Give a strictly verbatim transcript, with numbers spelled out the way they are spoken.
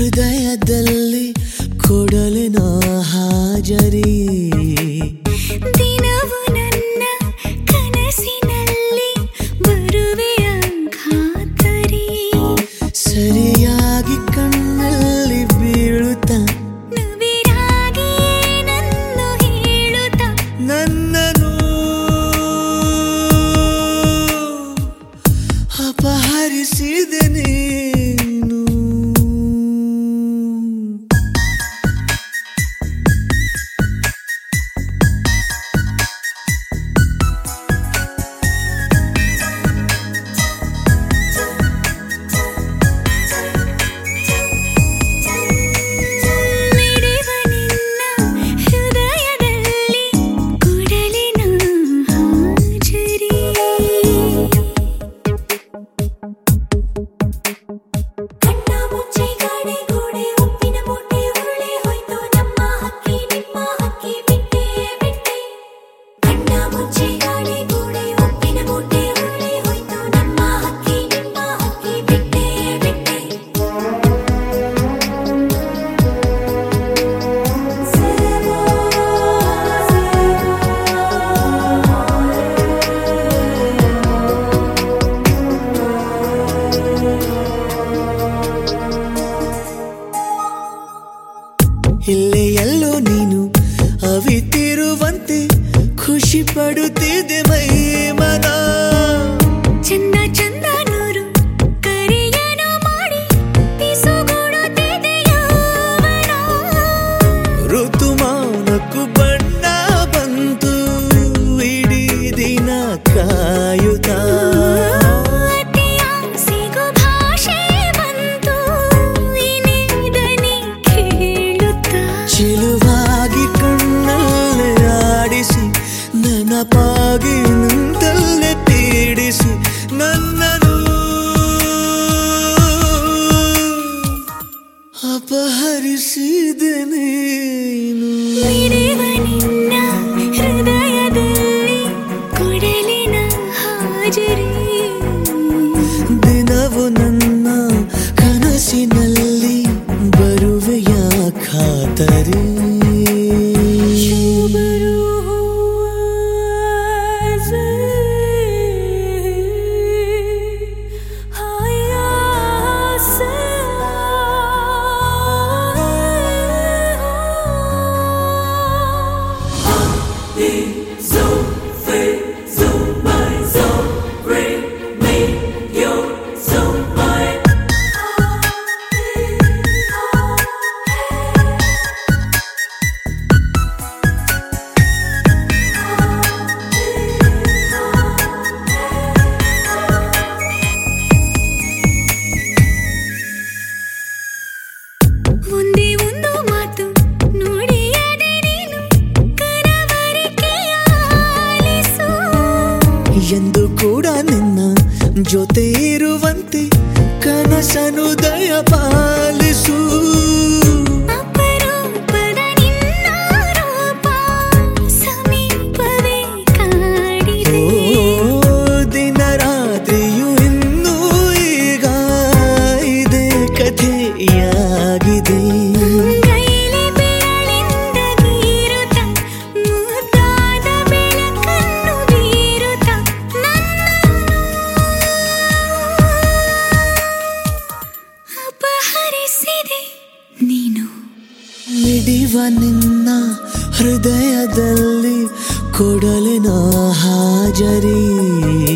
ಹೃದಯದಲ್ಲಿ ಕೊಡಲಿನ ಹಾಜರಿ ದಿನವು ನನ್ನ ಕನಸಿನಲ್ಲಿ ಬರುವೆಯ ಖಾತರಿ ಸರಿಯಾಗಿ ಕಣ್ಣಲ್ಲಿ ಬೀಳುತ್ತ ನವಿರಾಗಿ ನನ್ನು ಹೇಳುತ್ತ ನನ್ನನು ಅಪಹರಿಸಿದೆ ನೀನು ಮಿಡಿವ ನಿನ್ನ ಹೃದಯದಲ್ಲಿ ಕೊಡಲಿನ ಹಾಜರಿ ಕಣ್ಣ ಮುಚ್ಚಿ ಗಾಡಿ ಗೋಡೆ ಉಪ್ಪಿನ ಮೂಟೆ ಉರುಳಿ ಹೋಯ್ತು ನಮ್ಮ ಹಕ್ಕಿ ನಿಮ್ಮ ಹಕ್ಕಿ ಬಿಟ್ಟೆ ಬಿಟ್ಟೆ ಕಣ್ಣ ಮುಚ್ಚಿ ಗಾಡಿ ಗೋಡೆ ಉಪ್ಪಿನ ಮೂಟೆ ಉರುಳಿ ಹೋಯ್ತು ನಮ್ಮ ಹಕ್ಕಿ ನಿಮ್ಮ ಹಕ್ಕಿ ಬಿಟ್ಟೆ ಬಿಟ್ಟೆ ಇಲ್ಲೇ ಎಲ್ಲೋ ನೀನು ಅವಿತಿರುವಂತೆ ಖುಷಿ ಪಡುತ್ತಿದೆ ಮೈ ಮನ ಚಂದ ಚಂದ ನೂರು ಕರೆಯನು ಮಾಡಿ ಪಿಸುಗುಡುತ್ತಿದೆ ಯೌವನ ಋತುಮಾನಕ್ಕೂ ಬಣ್ಣ ಬಂತು ಇಡೀ ದಿನ ಕಾಯುತ್ತ ಅತಿಯ ಸಿಗು ಭಾಷೆ ಬಂತು ಇನಿ ದನಿ ಕೇಳುತ್ತ ಚೆಲುವಾಗಿ ಕಣ್ಣಲ್ಲೇ ಆಡಿಸಿ ನೆನಪಾಗಿ ನಿಂತಲ್ಲೇ ಪೀಡಿಸಿ ನನ್ನನು ಅಪಹರಿಸಿದೆ ನೀನು ಮಿಡಿವ ನಿನ್ನ ಹೃದಯದಲ್ಲಿ ಕೊಡಲಿನ ಹಾಜರಿ ದಿನವು ನನ್ನ ಕನಸಿನಲ್ಲಿ ಬರುವೆಯ ಖಾತರಿ ಒಂದೇ ಒಂದು ಮಾತು ನುಡಿಯದೆ ನೀನು ಕನವರಿಕೆಯ ಆಲಿಸು ಎಂದು ಕೂಡ ನಿನ್ನ ಜೊತೆ ಇರುವಂತೆ ಕನಸನು ದಯ ಪಾಲಿಸು ಅಪರೂಪದ ನಿನ್ನ ರೂಪ ಸಮೀಪವೇ ಕಾಡಿದೆ ಓ ದಿನ ರಾತ್ರಿಯು ಇನ್ನೂ ಈಗ ಇದೆ ಕಥೆಯಾಗಿದೆ ಕೈಲಿ ಬೆರಳಿಂದ ಬೀರುತ್ತ ಮುದ್ದಾದ ಬೆಳಕನ್ನು ಬೀರುತ್ತ ನನ್ನನ್ನು ಅಪಹರಿಸಿದೆ ನೀನು ಮಿಡಿವ ನಿನ್ನ ಹೃದಯದಲ್ಲಿ ಕೊಡಲಿನ ಹಾಜರಿ